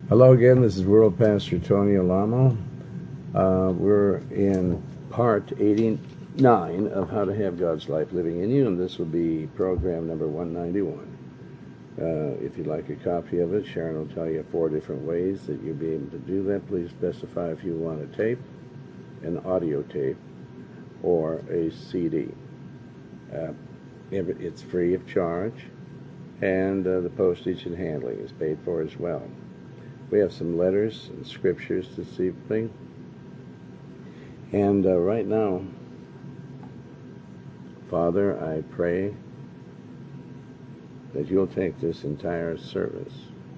Hello again, this is World Pastor Tony Alamo. We're in part 89 of How to Have God's Life Living in You, and this will be program number 191. If you'd like a copy of it, Sharon will tell you 4 different ways that you'll be able to do that. Please specify if you want a tape, an audio tape, or a CD. It's free of charge, and the postage and handling is paid for as well. We have some letters and scriptures this evening. And right now, Father, I pray that you'll take this entire service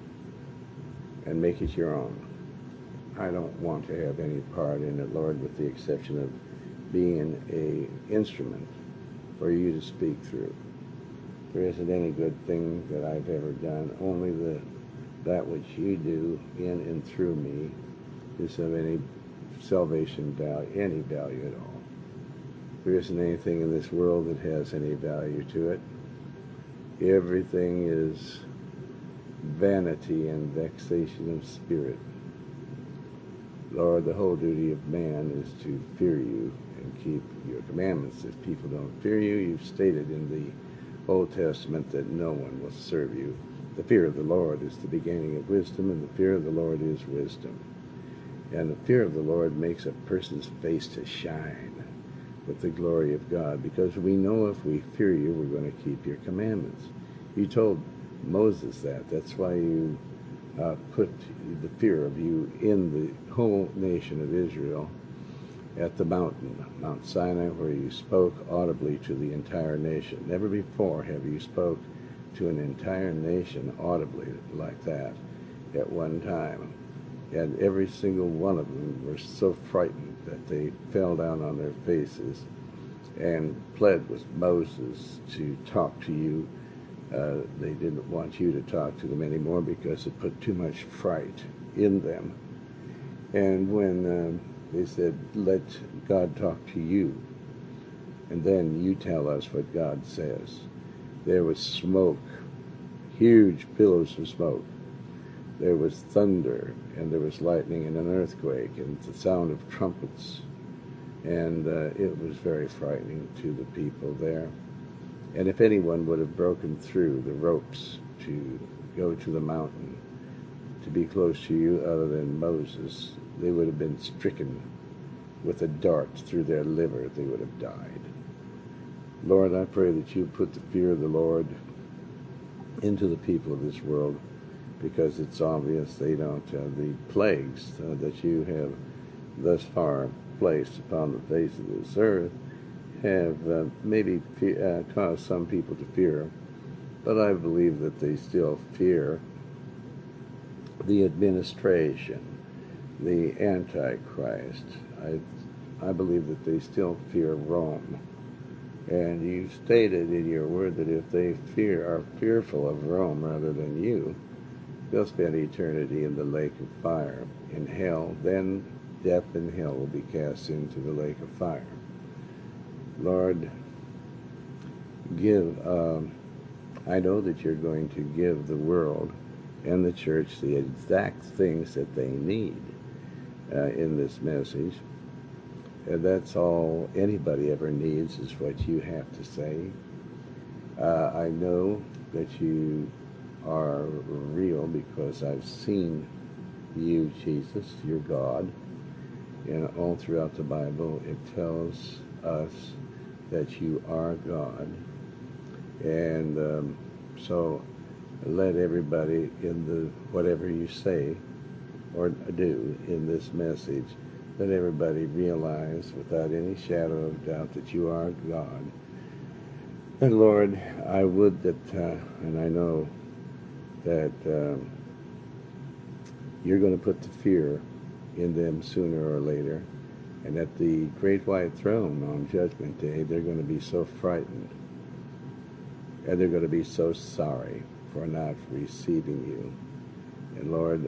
and make it your own. I don't want to have any part in it, Lord, with the exception of being an instrument for you to speak through. There isn't any good thing that I've ever done. Only that which you do in and through me is of any salvation value, any value at all. There isn't anything in this world that has any value to it. Everything is vanity and vexation of spirit. Lord, the whole duty of man is to fear you and keep your commandments. If people don't fear you, you've stated in the Old Testament that no one will serve you. The fear of the Lord is the beginning of wisdom, and the fear of the Lord is wisdom. And the fear of the Lord makes a person's face to shine with the glory of God, because we know if we fear you, we're going to keep your commandments. You told Moses that. That's why you put the fear of you in the whole nation of Israel at the mountain, Mount Sinai, where you spoke audibly to the entire nation. Never before have you spoke to an entire nation audibly like that at one time. And every single one of them were so frightened that they fell down on their faces and pled with Moses to talk to you. They didn't want you to talk to them anymore because it put too much fright in them. And when they said, let God talk to you, and then you tell us what God says, there was smoke, huge billows of smoke. There was thunder, and there was lightning and an earthquake, and the sound of trumpets. And it was very frightening to the people there. And if anyone would have broken through the ropes to go to the mountain, to be close to you other than Moses, they would have been stricken with a dart through their liver. They would have died. Lord, I pray that you put the fear of the Lord into the people of this world, because it's obvious they don't. The plagues that you have thus far placed upon the face of this earth have maybe caused some people to fear, but I believe that they still fear the administration, the Antichrist. I believe that they still fear Rome. And you stated in your word that if they are fearful of Rome rather than you, they'll spend eternity in the lake of fire, in hell. Then death and hell will be cast into the lake of fire. Lord, I know that you're going to give the world and the church the exact things that they need in this message. And that's all anybody ever needs, is what you have to say. I know that you are real because I've seen you, Jesus, your God. And all throughout the Bible, it tells us that you are God. And so let everybody in whatever you say or do in this message, let everybody realize without any shadow of doubt that you are God. And Lord, I would that, and I know that you're going to put the fear in them sooner or later. And at the great white throne on Judgment Day, they're going to be so frightened. And they're going to be so sorry for not receiving you. And Lord,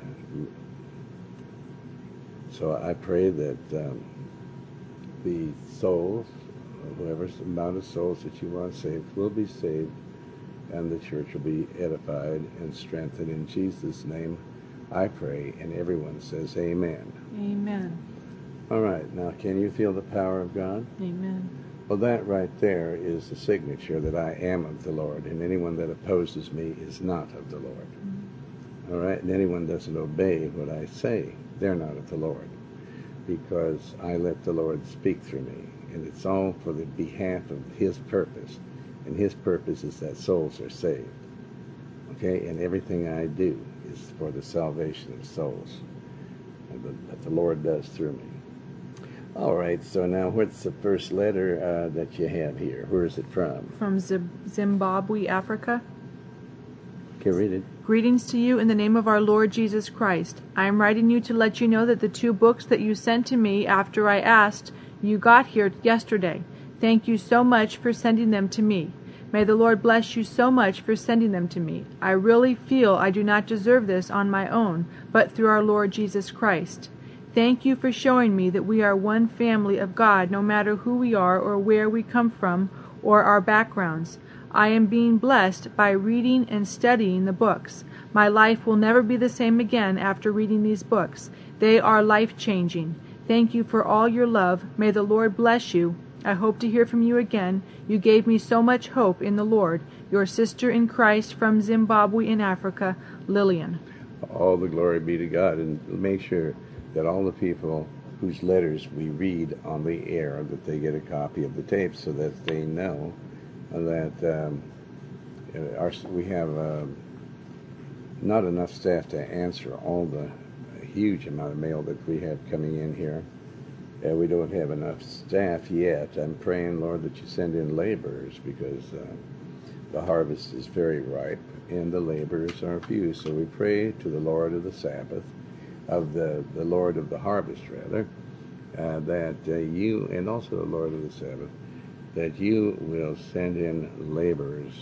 so I pray that the souls, whoever amount of souls that you want saved, will be saved, and the church will be edified and strengthened in Jesus' name. I pray, and everyone says amen. Amen. All right, now can you feel the power of God? Amen. Well, that right there is the signature that I am of the Lord, and anyone that opposes me is not of the Lord. All right, and anyone doesn't obey what I say, they're not of the Lord, because I let the Lord speak through me, and it's all for the behalf of His purpose, and His purpose is that souls are saved. Okay, and everything I do is for the salvation of souls, and that the Lord does through me. All right, so now what's the first letter that you have here? Where is it from? From Zimbabwe, Africa. Okay, read it. Greetings to you in the name of our Lord Jesus Christ. I am writing you to let you know that the 2 books that you sent to me after I asked you got here yesterday. Thank you so much for sending them to me. May the Lord bless you so much for sending them to me. I really feel I do not deserve this on my own, but through our Lord Jesus Christ. Thank you for showing me that we are one family of God no matter who we are or where we come from or our backgrounds. I am being blessed by reading and studying the books. My life will never be the same again after reading these books. They are life-changing. Thank you for all your love. May the Lord bless you. I hope to hear from you again. You gave me so much hope in the Lord. Your sister in Christ from Zimbabwe in Africa, Lillian. All the glory be to God, and make sure that all the people whose letters we read on the air, that they get a copy of the tape so that they know that we have not enough staff to answer all the huge amount of mail that we have coming in here. We don't have enough staff yet. I'm praying, Lord, that you send in laborers, because the harvest is very ripe and the laborers are few. So we pray to the Lord of the Sabbath, of the Lord of the harvest, rather, that you, and also the Lord of the Sabbath, that you will send in laborers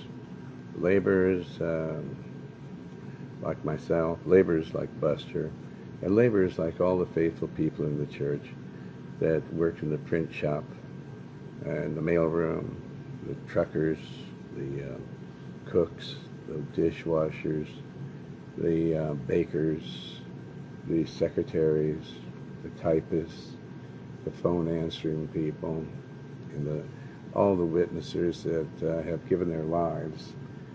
like myself, laborers like Buster, and laborers like all the faithful people in the church that work in the print shop and the mailroom, the truckers, the cooks, the dishwashers, the bakers, the secretaries, the typists, the phone answering people, and all the witnessers that have given their lives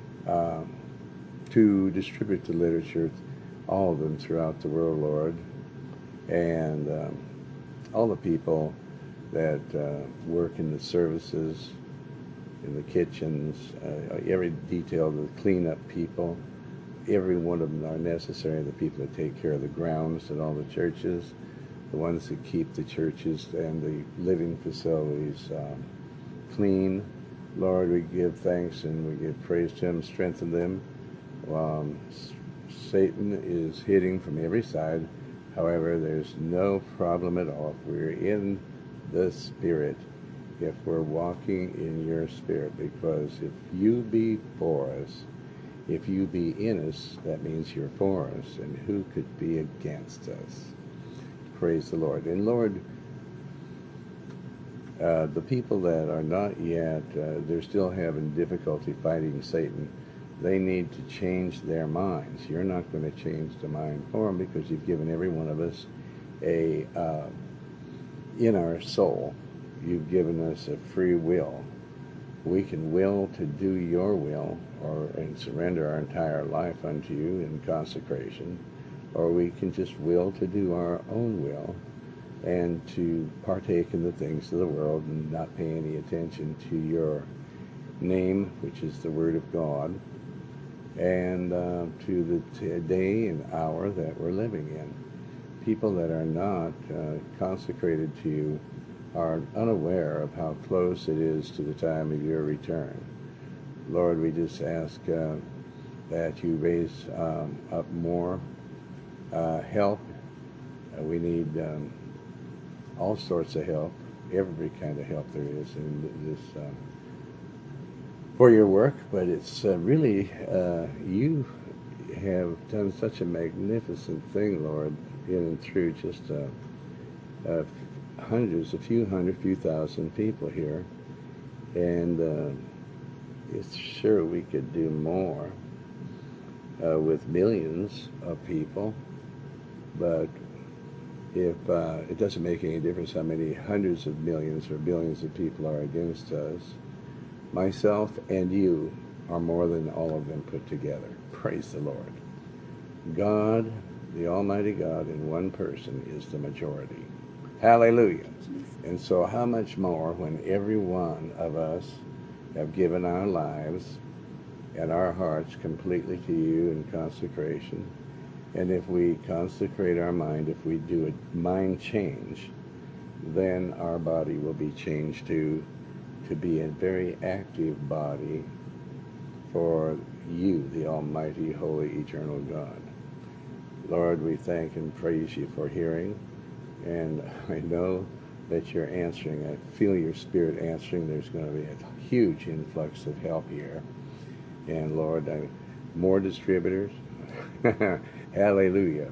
to distribute the literature, all of them throughout the world, Lord, and all the people that work in the services, in the kitchens, every detail, the cleanup people, every one of them are necessary. The people that take care of the grounds at all the churches, the ones that keep the churches and the living facilities clean. Lord, we give thanks and we give praise to Him, strengthen them. Satan is hitting from every side. However, there's no problem at all. If we're in the Spirit, if we're walking in your Spirit, because if you be for us, if you be in us, that means you're for us, and who could be against us? Praise the Lord. And Lord, the people that are not yet, they're still having difficulty fighting Satan. They need to change their minds. You're not going to change the mind for them, because you've given every one of us in our soul, you've given us a free will. We can will to do your will, and surrender our entire life unto you in consecration, or we can just will to do our own will and to partake in the things of the world and not pay any attention to your name, which is the Word of God, and to the day and hour that we're living in. People that are not consecrated to you are unaware of how close it is to the time of your return. Lord, we just ask that you raise up more help. We need all sorts of help, every kind of help there is in this for your work, but it's really, you have done such a magnificent thing, Lord, in and through just hundreds, a few thousand people here, and it's sure we could do more with millions of people, But if it doesn't make any difference how many hundreds of millions or billions of people are against us, myself and you are more than all of them put together. Praise the Lord. God, the Almighty God, in one person is the majority. Hallelujah. And so how much more when every one of us have given our lives and our hearts completely to you in consecration. And if we consecrate our mind, if we do a mind change, then our body will be changed to be a very active body for you, the Almighty, Holy, Eternal God. Lord, we thank and praise you for hearing, and I know that you're answering. I feel your Spirit answering. There's going to be a huge influx of help here. And Lord, more distributors, hallelujah,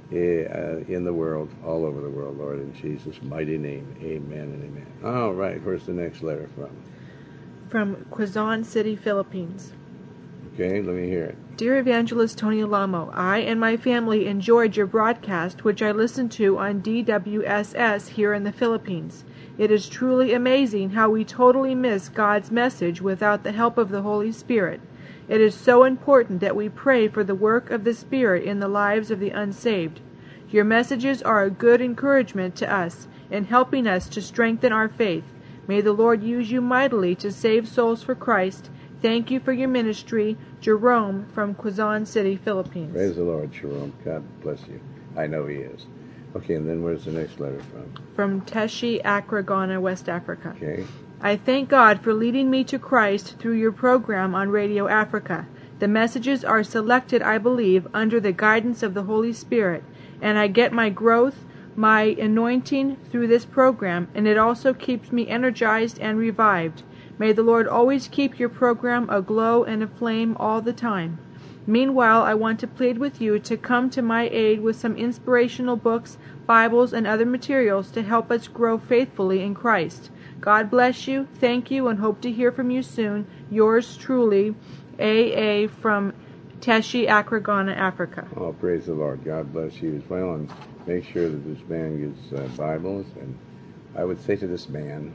in the world, all over the world, Lord, in Jesus' mighty name, amen and amen. All right, where's the next letter from? From Quezon City, Philippines. Okay, let me hear it. Dear Evangelist Tony Alamo, I and my family enjoyed your broadcast, which I listened to on DWSS here in the Philippines. It is truly amazing how we totally miss God's message without the help of the Holy Spirit. It is so important that we pray for the work of the Spirit in the lives of the unsaved. Your messages are a good encouragement to us in helping us to strengthen our faith. May the Lord use you mightily to save souls for Christ. Thank you for your ministry. Jerome from Quezon City, Philippines. Praise the Lord, Jerome. God bless you. I know he is. Okay, and then where's the next letter from? From Teshi, Accra, Ghana, West Africa. Okay. I thank God for leading me to Christ through your program on Radio Africa. The messages are selected, I believe, under the guidance of the Holy Spirit, and I get my growth, my anointing through this program, and it also keeps me energized and revived. May the Lord always keep your program aglow and aflame all the time. Meanwhile, I want to plead with you to come to my aid with some inspirational books, Bibles, and other materials to help us grow faithfully in Christ. God bless you, thank you, and hope to hear from you soon. Yours truly, A.A. from Teshi, Accra, Ghana, Africa. Oh, praise the Lord. God bless you as well, and make sure that this man gets Bibles. And I would say to this man,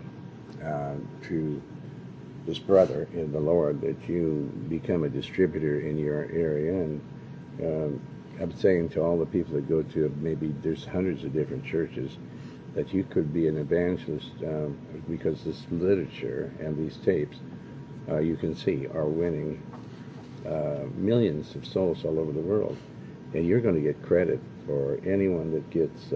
to this brother in the Lord, that you become a distributor in your area. And I'm saying to all the people that go to, maybe there's hundreds of different churches, that you could be an evangelist, because this literature and these tapes, you can see, are winning millions of souls all over the world. And you're going to get credit for anyone that gets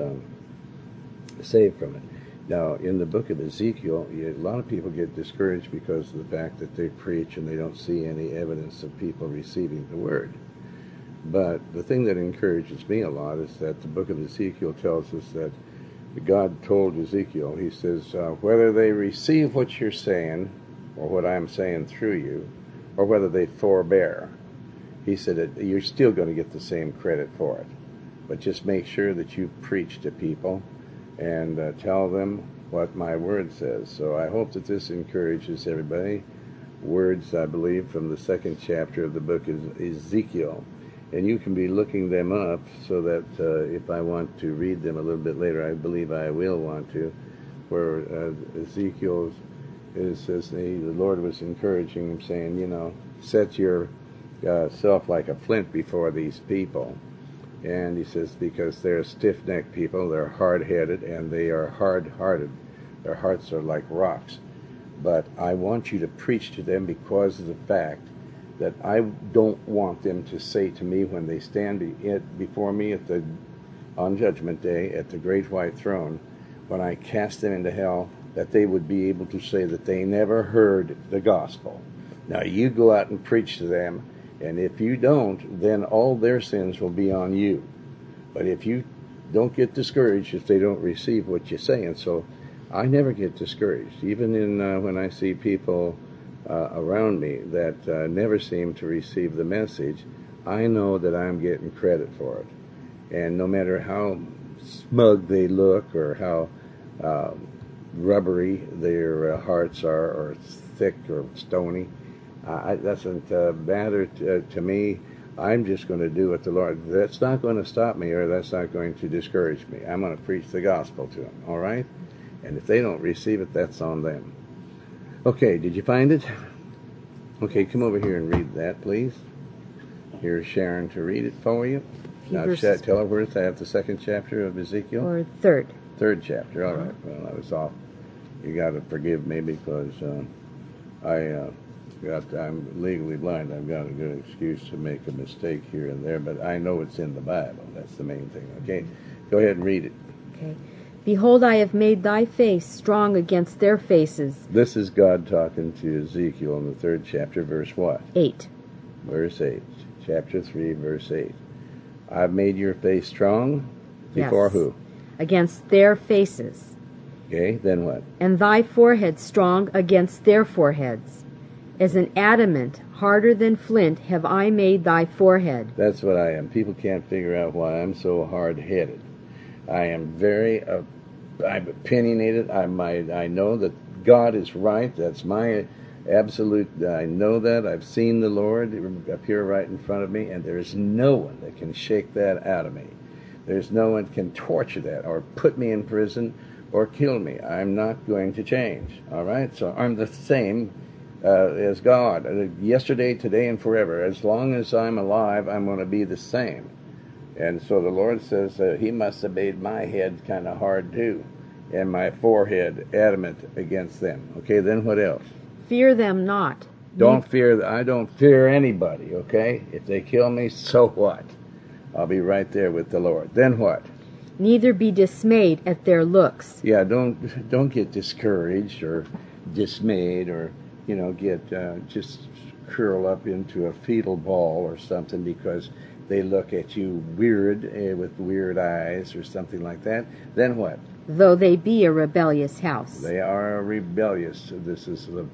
saved from it. Now, in the book of Ezekiel, a lot of people get discouraged because of the fact that they preach and they don't see any evidence of people receiving the word. But the thing that encourages me a lot is that the book of Ezekiel tells us that God told Ezekiel, he says, whether they receive what you're saying, or what I'm saying through you, or whether they forbear, he said that you're still going to get the same credit for it. But just make sure that you preach to people and tell them what my word says. So I hope that this encourages everybody. Words, I believe, from the 2nd chapter of the book of Ezekiel. And you can be looking them up so that if I want to read them a little bit later, I believe I will want to, where Ezekiel says the Lord was encouraging him, saying, set yourself like a flint before these people. And he says, because they're stiff-necked people, they're hard-headed, and they are hard-hearted. Their hearts are like rocks. But I want you to preach to them because of the fact that I don't want them to say to me when they stand before me on Judgment Day at the great white throne, when I cast them into hell, that they would be able to say that they never heard the gospel. Now you go out and preach to them, and if you don't, then all their sins will be on you. But if you don't get discouraged if they don't receive what you say, and so I never get discouraged, even in when I see people around me that never seem to receive the message. I know that I'm getting credit for it. And no matter how smug they look or how rubbery their hearts are, or thick or stony, that doesn't matter to me. I'm just going to do what the Lord. That's not going to stop me, or that's not going to discourage me. I'm going to preach the gospel to them, all right? And if they don't receive it, that's on them. Okay, did you find it? Okay, come over here and read that, please. Here's Sharon to read it for you. Now, tell her where it's at, the second chapter of Ezekiel. Or third. Third chapter, all right. Well, I was off. You got to forgive me because I'm legally blind. I've got a good excuse to make a mistake here and there, but I know it's in the Bible. That's the main thing. Okay, go ahead and read it. Okay. Behold, I have made thy face strong against their faces. This is God talking to Ezekiel in the third chapter, verse what? 8. Verse 8. Chapter 3, verse 8. I've made your face strong before Yes. who? Against their faces. Okay, then what? And thy forehead strong against their foreheads. As an adamant, harder than flint, have I made thy forehead. That's what I am. People can't figure out why I'm so hard-headed. I am very I'm opinionated. I know that God is right. That's my absolute, I know that. I've seen the Lord appear right in front of me, and there's no one that can shake that out of me. There's no one can torture that or put me in prison or kill me. I'm not going to change, all right? So I'm the same as God. Yesterday, today, and forever. As long as I'm alive, I'm going to be the same. And so the Lord says he must have made my head kind of hard too, and my forehead adamant against them. Okay, then what else? Fear them not. Don't fear. I don't fear anybody, okay? If they kill me, so what? I'll be right there with the Lord. Then what? Neither be dismayed at their looks. Yeah, don't get discouraged or dismayed or, get just curl up into a fetal ball or something because they look at you weird with weird eyes or something like that. Then what? Though they be a rebellious house. They are rebellious. This is the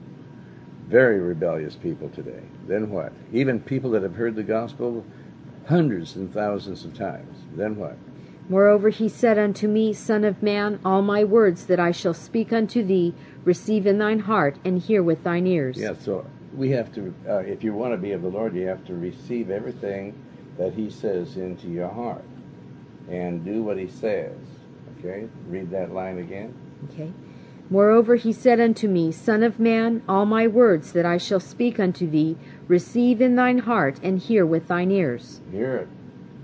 very rebellious people today. Then what? Even people that have heard the gospel hundreds and thousands of times. Then what? Moreover he said unto me, Son of man, all my words that I shall speak unto thee, receive in thine heart, and hear with thine ears. Yeah, so we have to, if you want to be of the Lord, you have to receive everything that he says into your heart and do what he says. Okay? Read that line again. Okay. Moreover he said unto me, Son of man, all my words that I shall speak unto thee, receive in thine heart, and hear with thine ears. Hear it.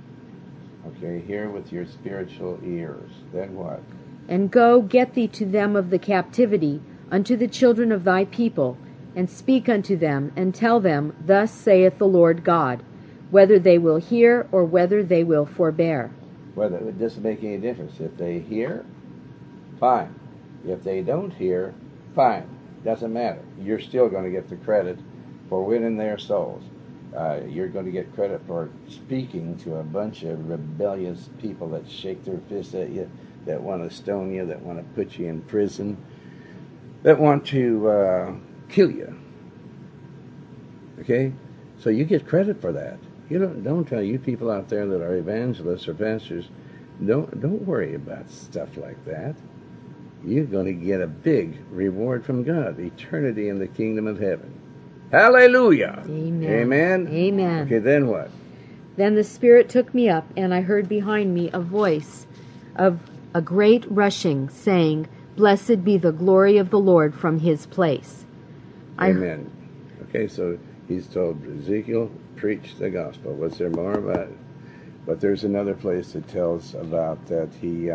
Okay, hear with your spiritual ears. Then what? And go, get thee to them of the captivity, unto the children of thy people, and speak unto them, and tell them, Thus saith the Lord God, whether they will hear or whether they will forbear. Whether it doesn't make any difference. If they hear, fine. If they don't hear, fine. Doesn't matter. You're still going to get the credit for winning their souls. You're going to get credit for speaking to a bunch of rebellious people that shake their fists at you, that want to stone you, that want to put you in prison, that want to kill you. Okay? So you get credit for that. You don't tell you people out there that are evangelists or pastors, don't worry about stuff like that. You're going to get a big reward from God, eternity in the kingdom of heaven. Hallelujah! Amen. Amen? Amen. Okay, then what? Then the Spirit took me up, and I heard behind me a voice of a great rushing, saying, Blessed be the glory of the Lord from his place. Amen. Okay, so he's told Ezekiel, preach the gospel. Was there more about it? But there's another place that tells about that he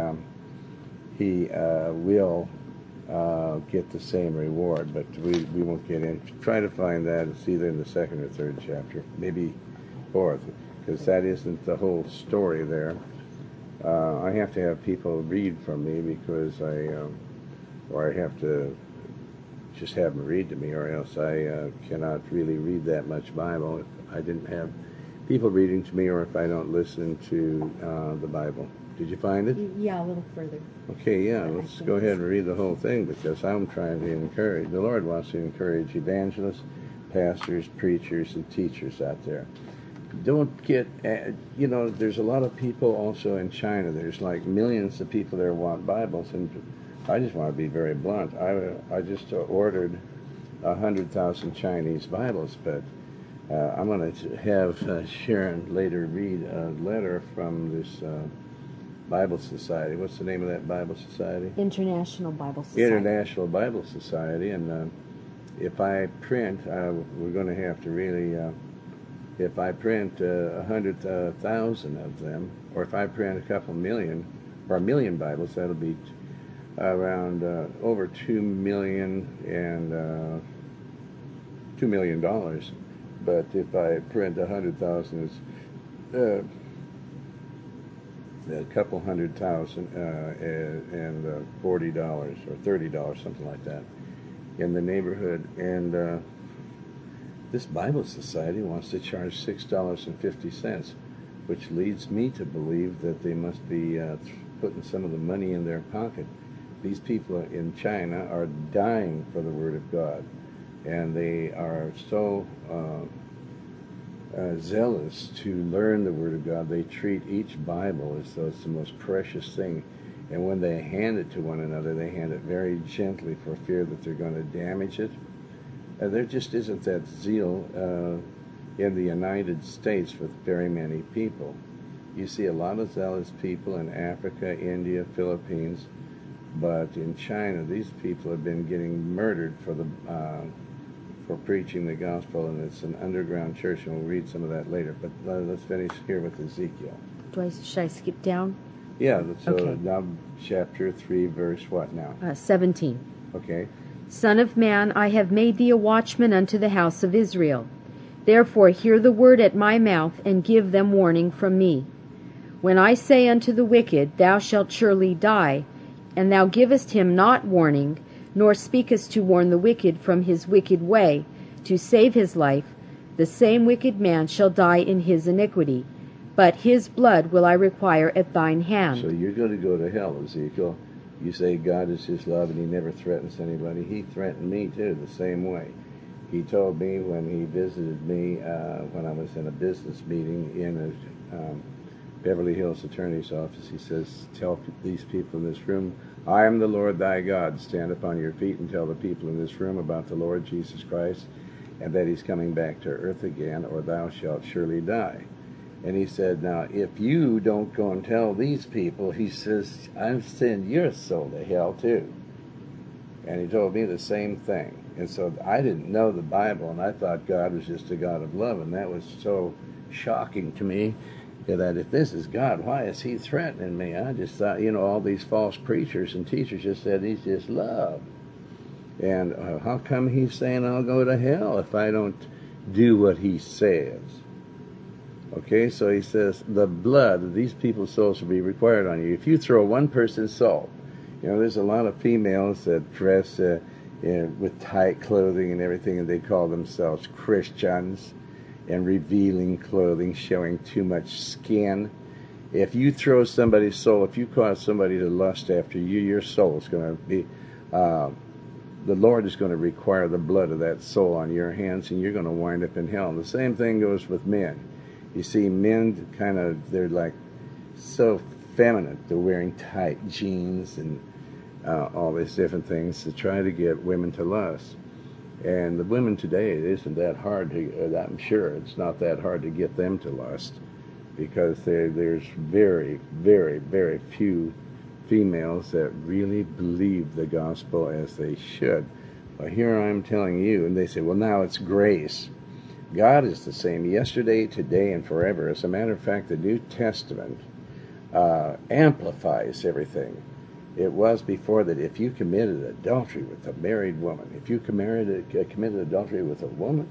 will get the same reward, but we won't get in. Try to find that. It's either in the second or third chapter, maybe fourth, because that isn't the whole story there. I have to have people read from me because or I have to just have them read to me, or else I cannot really read that much Bible if I didn't have people reading to me, or if I don't listen to the Bible. Did you find it? Yeah, a little further. Okay, yeah, let's go ahead and read the whole thing, because I'm trying to encourage. The Lord wants to encourage evangelists, pastors, preachers, and teachers out there. Don't get, there's a lot of people also in China. There's like millions of people there want Bibles, and I just want to be very blunt. I just ordered 100,000 Chinese Bibles, but I'm going to have Sharon later read a letter from this Bible Society. What's the name of that Bible Society? International Bible Society. International Bible Society. And if I print, we're going to have to really, if I print 100,000 of them, or if I print a couple million, or 1,000,000 Bibles, that'll be around over $2 million and $2 million. But if I print 100,000, it's a couple 100,000 and $40 or $30, something like that, in the neighborhood. And this Bible Society wants to charge $6.50, which leads me to believe that they must be putting some of the money in their pocket. These people in China are dying for the Word of God, and they are so zealous to learn the Word of God. They treat each Bible as though it's the most precious thing, and when they hand it to one another, they hand it very gently for fear that they're going to damage it. There just isn't that zeal in the United States with very many people. You see a lot of zealous people in Africa, India, Philippines, but in China, these people have been getting murdered for preaching the gospel, and it's an underground church, and we'll read some of that later. But let's finish here with Ezekiel. Should I skip down? Yeah, so Okay. now chapter 3, verse what now? 17. Okay. Son of man, I have made thee a watchman unto the house of Israel. Therefore hear the word at my mouth, and give them warning from me. When I say unto the wicked, Thou shalt surely die, and thou givest him not warning, nor speakest to warn the wicked from his wicked way, to save his life, the same wicked man shall die in his iniquity, but his blood will I require at thine hand. So you're going to go to hell, Ezekiel. You say God is his love and he never threatens anybody. He threatened me too, the same way. He told me when he visited me when I was in a business meeting in a Beverly Hills attorney's office, he says, tell these people in this room, I am the Lord thy God. Stand upon your feet and tell the people in this room about the Lord Jesus Christ and that he's coming back to earth again, or thou shalt surely die. And he said, now, if you don't go and tell these people, he says, I'm sending your soul to hell too. And he told me the same thing. And so I didn't know the Bible, and I thought God was just a God of love, and that was so shocking to me that if this is God, why is he threatening me? I just thought, all these false preachers and teachers just said he's just love. And how come he's saying I'll go to hell if I don't do what he says? Okay, so he says, the blood of these people's souls will be required on you. If you throw one person's soul, there's a lot of females that dress with tight clothing and everything, and they call themselves Christians, and revealing clothing, showing too much skin. If you throw somebody's soul, if you cause somebody to lust after you, your soul is going to be, the Lord is going to require the blood of that soul on your hands, and you're going to wind up in hell. And the same thing goes with men. You see, men they're like so feminine. They're wearing tight jeans and all these different things to try to get women to lust. And the women today, it isn't that hard to, I'm sure it's not that hard to get them to lust, because there's very, very, very few females that really believe the gospel as they should. Well, here I'm telling you, and they say, well, now it's grace. God is the same yesterday, today, and forever. As a matter of fact, the New Testament amplifies everything. It was before that if you committed adultery with a married woman, if you committed adultery with a woman,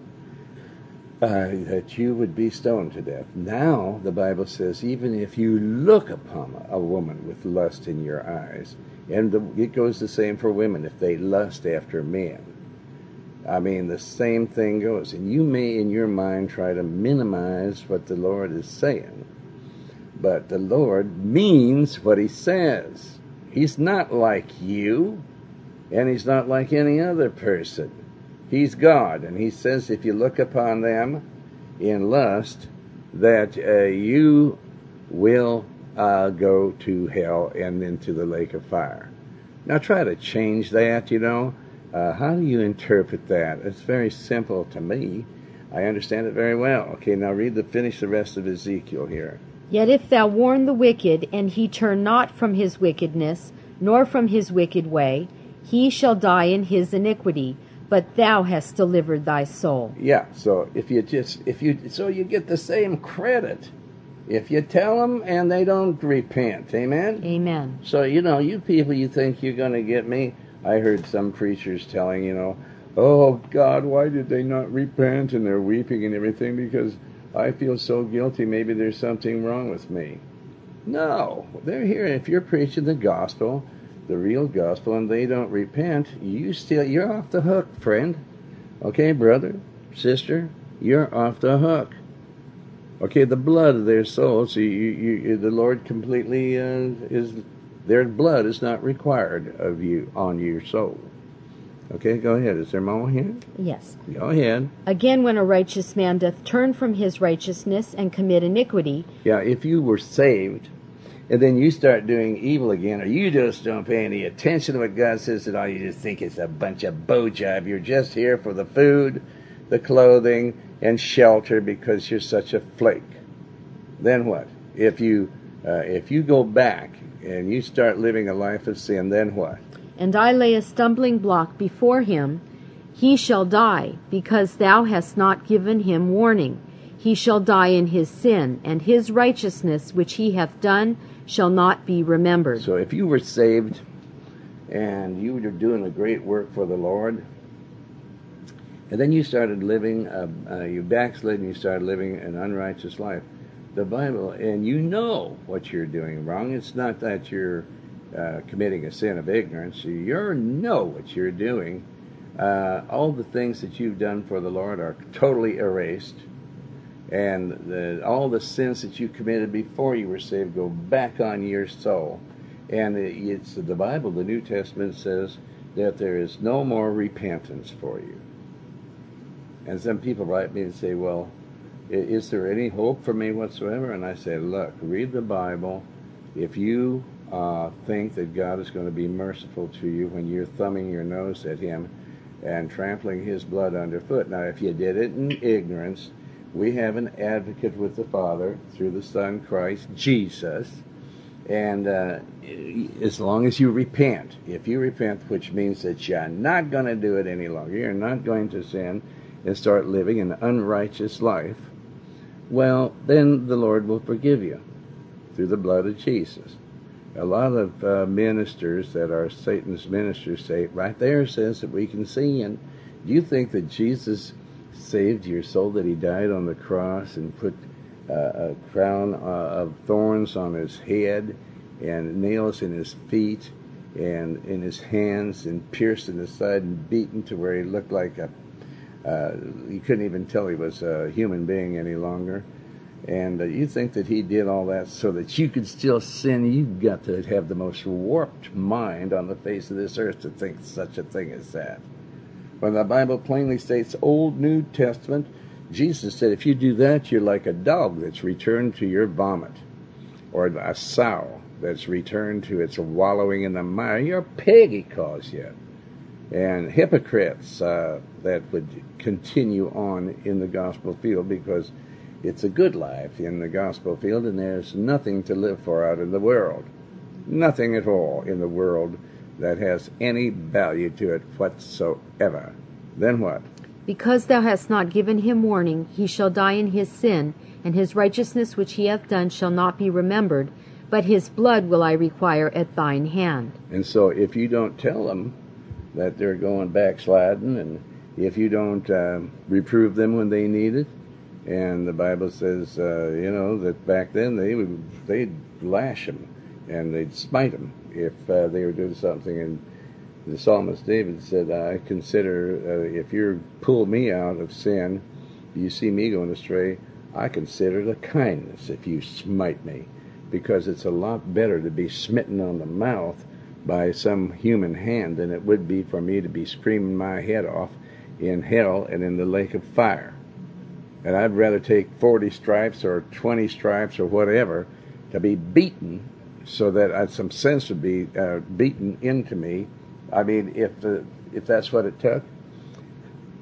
that you would be stoned to death. Now, the Bible says, even if you look upon a woman with lust in your eyes, and it goes the same for women if they lust after men. I mean, the same thing goes. And you may, in your mind, try to minimize what the Lord is saying. But the Lord means what he says. He's not like you, and he's not like any other person. He's God, and he says if you look upon them in lust, that you will go to hell and into the lake of fire. Now try to change that, How do you interpret that? It's very simple to me. I understand it very well. Okay, now finish the rest of Ezekiel here. Yet if thou warn the wicked, and he turn not from his wickedness, nor from his wicked way, he shall die in his iniquity, but thou hast delivered thy soul. Yeah, so so you get the same credit if you tell them and they don't repent. Amen? Amen. So, you people, you think you're going to get me? I heard some preachers telling, oh, God, why did they not repent? And they're weeping and everything because I feel so guilty. Maybe there's something wrong with me. No, they're here. If you're preaching the gospel, the real gospel, and they don't repent, you're off the hook, friend. Okay, brother, sister, you're off the hook. Okay, the blood of their souls, the Lord completely their blood is not required of you on your soul. Okay, go ahead. Is there more here? Yes. Go ahead. Again, when a righteous man doth turn from his righteousness and commit iniquity. Yeah, if you were saved, and then you start doing evil again, or you just don't pay any attention to what God says at all, you just think it's a bunch of bow jive. You're just here for the food, the clothing, and shelter because you're such a flake. Then what? If you go back and you start living a life of sin, then what? And I lay a stumbling block before him, he shall die, because thou hast not given him warning. He shall die in his sin, and his righteousness which he hath done shall not be remembered. So if you were saved and you were doing a great work for the Lord, and then you started living, you backslid and you started living an unrighteous life, the Bible, and you know what you're doing wrong. It's not that you're committing a sin of ignorance. You know what you're doing. All the things that you've done for the Lord are totally erased. And all the sins that you committed before you were saved go back on your soul. And it's the Bible, the New Testament says that there is no more repentance for you. And some people write me and say, well, is there any hope for me whatsoever? And I say, look, read the Bible. If you think that God is going to be merciful to you when you're thumbing your nose at him and trampling his blood underfoot. Now, if you did it in ignorance, we have an advocate with the Father through the Son, Christ Jesus. And as long as you repent, if you repent, which means that you're not going to do it any longer, you're not going to sin and start living an unrighteous life, well, then the Lord will forgive you through the blood of Jesus. A lot of ministers that are Satan's ministers say, right there it says that we can sin. Do you think that Jesus saved your soul, that he died on the cross and put a crown of thorns on his head and nails in his feet and in his hands and pierced in his side and beaten to where he looked like you couldn't even tell he was a human being any longer? And you think that he did all that so that you could still sin? You've got to have the most warped mind on the face of this earth to think such a thing as that. When the Bible plainly states, Old, New Testament, Jesus said, if you do that, you're like a dog that's returned to your vomit, or a sow that's returned to its wallowing in the mire. You're a pig, he calls you. And hypocrites that would continue on in the gospel field, because it's a good life in the gospel field, and there's nothing to live for out in the world. Nothing at all in the world that has any value to it whatsoever. Then what? Because thou hast not given him warning, he shall die in his sin, and his righteousness which he hath done shall not be remembered, but his blood will I require at thine hand. And so if you don't tell them that they're going backsliding, and if you don't reprove them when they need it, and the Bible says, that back then they'd lash them and they'd smite them if they were doing something. And the psalmist David said, I consider, if you pull me out of sin, you see me going astray, I consider it a kindness if you smite me, because it's a lot better to be smitten on the mouth by some human hand than it would be for me to be screaming my head off in hell and in the lake of fire. And I'd rather take 40 stripes or 20 stripes or whatever to be beaten so that some sense would be beaten into me. I mean, if that's what it took.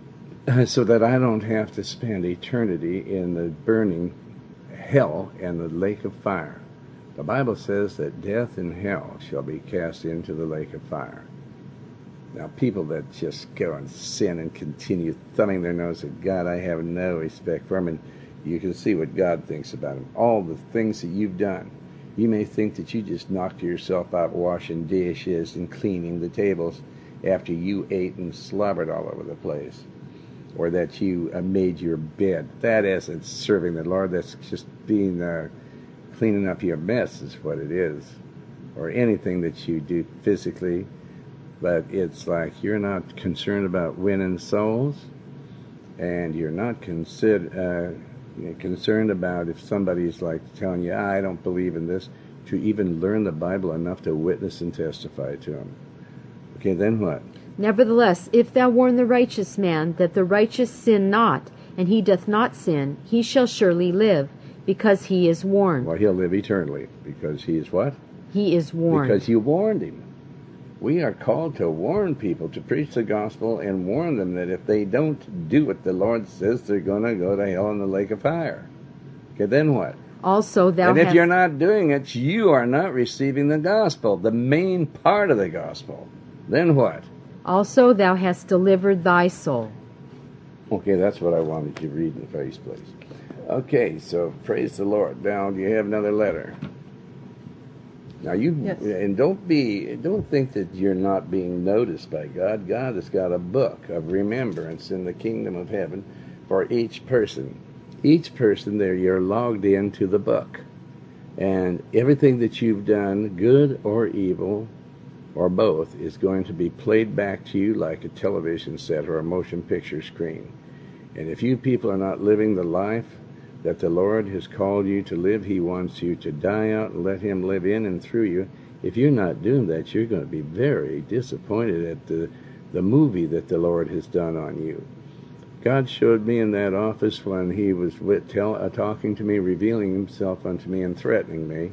so that I don't have to spend eternity in the burning hell and the lake of fire. The Bible says that death and hell shall be cast into the lake of fire. Now, people that just go and sin and continue thumbing their nose at God, I have no respect for them, and you can see what God thinks about them. All the things that you've done. You may think that you just knocked yourself out washing dishes and cleaning the tables after you ate and slobbered all over the place, or that you made your bed. That isn't serving the Lord. That's just being cleaning up your mess is what it is, or anything that you do physically. But it's like you're not concerned about winning souls, and you're not concerned about if somebody's like telling you, I don't believe in this, to even learn the Bible enough to witness and testify to them. Okay, then what? Nevertheless, if thou warn the righteous man that the righteous sin not, and he doth not sin, he shall surely live, because he is warned. Well, he'll live eternally, because he is what? He is warned. Because you warned him. We are called to warn people, to preach the gospel and warn them that if they don't do what the Lord says, they're going to go to hell in the lake of fire. Okay, then what? Also thou And if hast... you're not doing it, you are not receiving the gospel, the main part of the gospel. Then what? Also thou hast delivered thy soul. Okay, that's what I wanted you to read in the first place. Okay, so praise the Lord. Now, do you have another letter? Now Yes. And don't think that you're not being noticed by God. God has got a book of remembrance in the kingdom of heaven for each person. Each person there, you're logged into the book. And everything that you've done, good or evil, or both, is going to be played back to you like a television set or a motion picture screen. And if you people are not living the life that the Lord has called you to live, He wants you to die out and let Him live in and through you. If you're not doing that, you're going to be very disappointed at the movie that the Lord has done on you. God showed me in that office when He was talking to me, revealing Himself unto me and threatening me,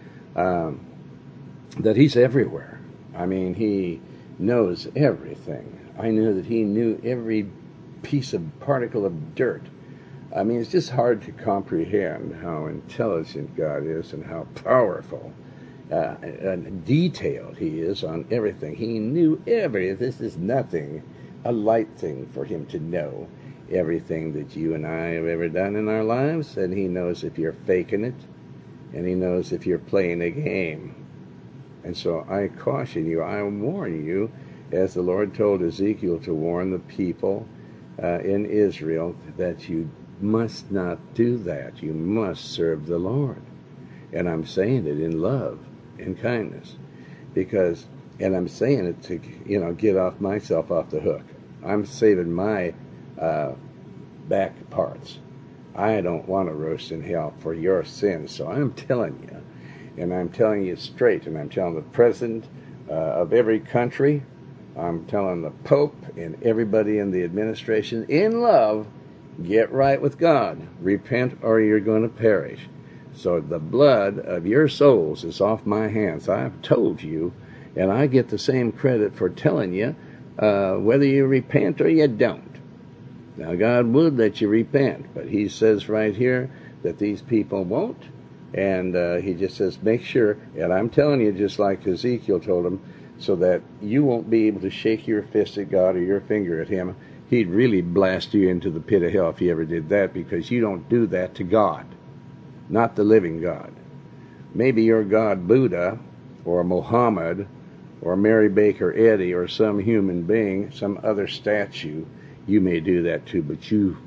that He's everywhere. I mean, He knows everything. I knew that He knew every piece of particle of dirt. I mean, it's just hard to comprehend how intelligent God is and how powerful and detailed He is on everything. He knew everything. This is nothing, a light thing for Him to know everything that you and I have ever done in our lives. And He knows if you're faking it, and He knows if you're playing a game. And so I caution you, I warn you, as the Lord told Ezekiel to warn the people in Israel, that you must not do that. You must serve the Lord. And I'm saying it in love and kindness, and I'm saying it to, get myself off the hook. I'm saving my back parts. I don't want to roast in hell for your sins. So I'm telling you, and I'm telling you straight, and I'm telling the president of every country, I'm telling the Pope and everybody in the administration, in love, get right with God. Repent or you're going to perish. So the blood of your souls is off my hands. I've told you, and I get the same credit for telling you whether you repent or you don't. Now, God would let you repent, but He says right here that these people won't, and He just says, make sure, and I'm telling you just like Ezekiel told him, so that you won't be able to shake your fist at God or your finger at Him. He'd really blast you into the pit of hell if you ever did that, because you don't do that to God, not the living God. Maybe your God Buddha or Muhammad or Mary Baker Eddy or some human being, some other statue, you may do that too, but you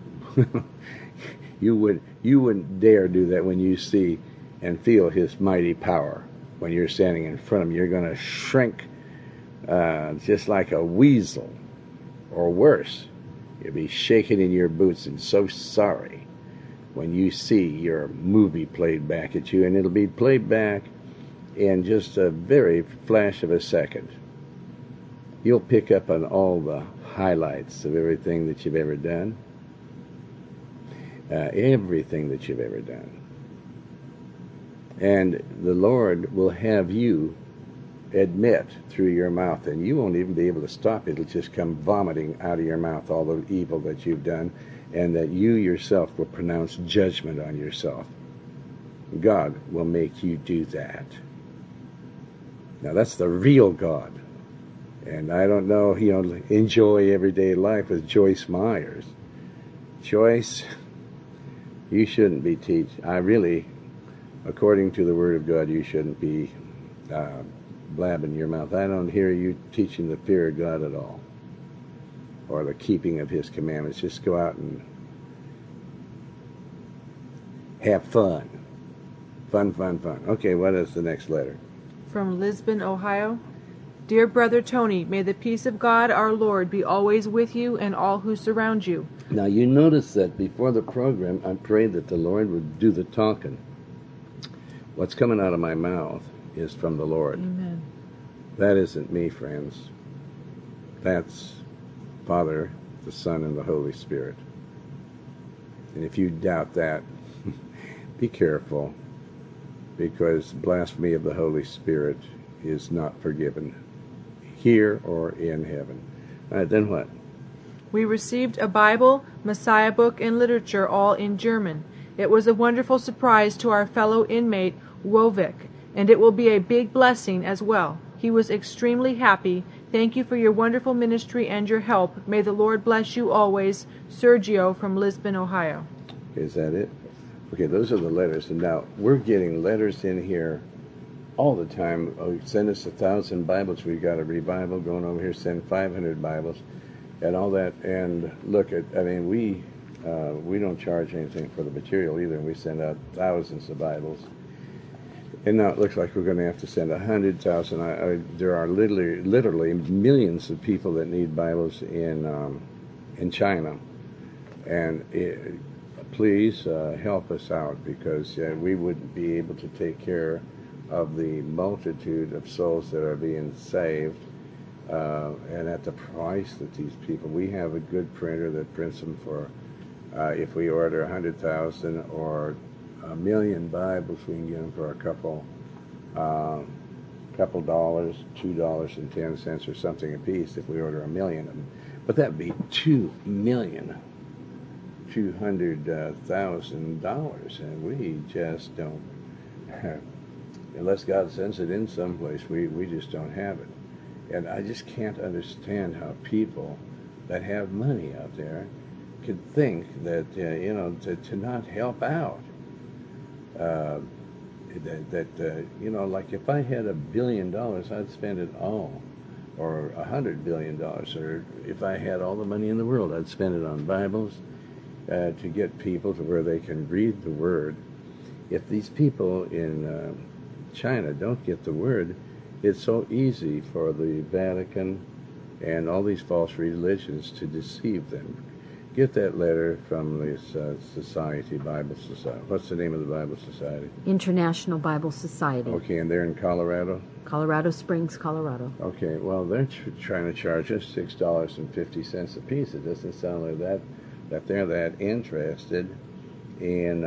you wouldn't dare do that when you see and feel His mighty power. When you're standing in front of Him, you're going to shrink just like a weasel, or worse. You'll be shaking in your boots and so sorry when you see your movie played back at you, and it'll be played back in just a very flash of a second. You'll pick up on all the highlights of everything that you've ever done. Everything that you've ever done. And the Lord will have you admit through your mouth, and you won't even be able to stop it. It'll just come vomiting out of your mouth, all the evil that you've done, and that you yourself will pronounce judgment on yourself. God will make you do that. Now, that's the real God. And I don't know, enjoy everyday life with Joyce Myers. Joyce, you shouldn't be according to the Word of God, you shouldn't be blabbing your mouth. I don't hear you teaching the fear of God at all, or the keeping of His commandments. Just go out and have fun. Fun. Okay, what is the next letter? From Lisbon, Ohio. Dear Brother Tony, may the peace of God our Lord be always with you and all who surround you. Now, you notice that before the program, I prayed that the Lord would do the talking. What's coming out of my mouth is from the Lord. Amen. That isn't me, friends. That's Father, the Son, and the Holy Spirit. And if you doubt that, be careful, because blasphemy of the Holy Spirit is not forgiven here or in heaven. All right, then what? We received a Bible, Messiah book, and literature, all in German. It was a wonderful surprise to our fellow inmate, Wovik, and it will be a big blessing as well. He was extremely happy. Thank you for your wonderful ministry and your help. May the Lord bless you always. Sergio from Lisbon, Ohio. Okay, is that it? Okay, those are the letters. And now we're getting letters in here all the time. Oh, send us 1,000 Bibles. We've got a revival going over here. Send 500 Bibles and all that. And look, we don't charge anything for the material either. And we send out thousands of Bibles. And now it looks like we're going to have to send 100,000. There are literally millions of people that need Bibles in China. And please help us out, because we wouldn't be able to take care of the multitude of souls that are being saved, and at the price that these people. We have a good printer that prints them for, if we order 100,000 or 1,000,000 Bibles, we can get them for a couple dollars, $2.10 or something a piece if we order 1,000,000 of them. But that'd be $2,200,000, and we just don't have, unless God sends it in someplace, we just don't have it. And I just can't understand how people that have money out there could think that to not help out. Like if I had $1 billion, I'd spend it all, or $100 billion, or if I had all the money in the world, I'd spend it on Bibles to get people to where they can read the Word. If these people in China don't get the Word, it's so easy for the Vatican and all these false religions to deceive them. Get that letter from this Bible Society. What's the name of the Bible Society? International Bible Society. Okay, and they're in Colorado? Colorado Springs, Colorado. Okay, well, they're trying to charge us $6.50 a piece. It doesn't sound like that they're that interested in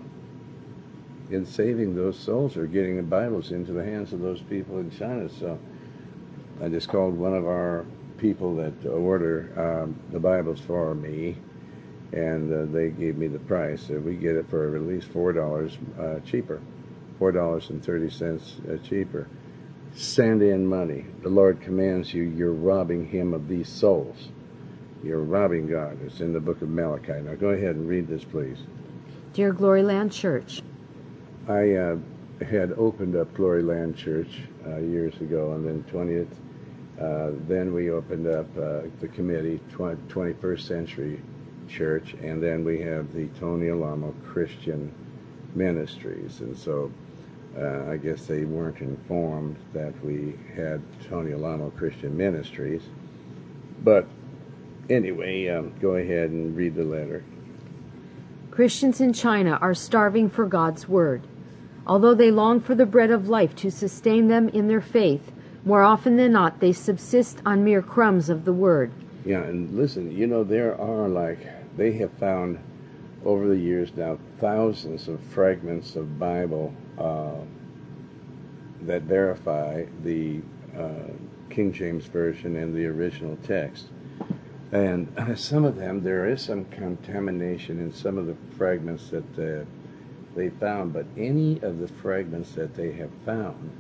saving those souls or getting the Bibles into the hands of those people in China. So I just called one of our people that order the Bibles for me, and they gave me the price. We get it for at least $4 cheaper, $4.30 cheaper. Send in money. The Lord commands you. You're robbing Him of these souls. You're robbing God. It's in the book of Malachi. Now go ahead and read this, please. Dear Glory Land Church, I had opened up Glory Land Church years ago, and then then we opened up the committee, 21st Century Church, and then we have the Tony Alamo Christian Ministries. And so I guess they weren't informed that we had Tony Alamo Christian Ministries. But anyway, go ahead and read the letter. Christians in China are starving for God's Word. Although they long for the bread of life to sustain them in their faith, more often than not, they subsist on mere crumbs of the Word. Yeah, and listen, there are they have found over the years now thousands of fragments of Bible that verify the King James Version and the original text. And some of them, there is some contamination in some of the fragments that they found, but any of the fragments that they have found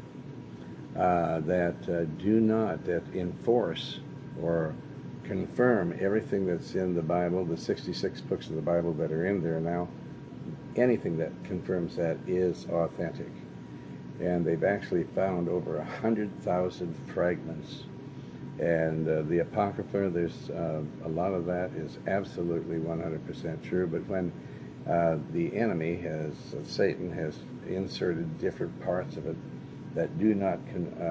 that enforce or confirm everything that's in the Bible, the 66 books of the Bible that are in there now, anything that confirms that is authentic. And they've actually found over 100,000 fragments. And the Apocrypha, there's a lot of that is absolutely 100% true. But when the enemy Satan has inserted different parts of it that do not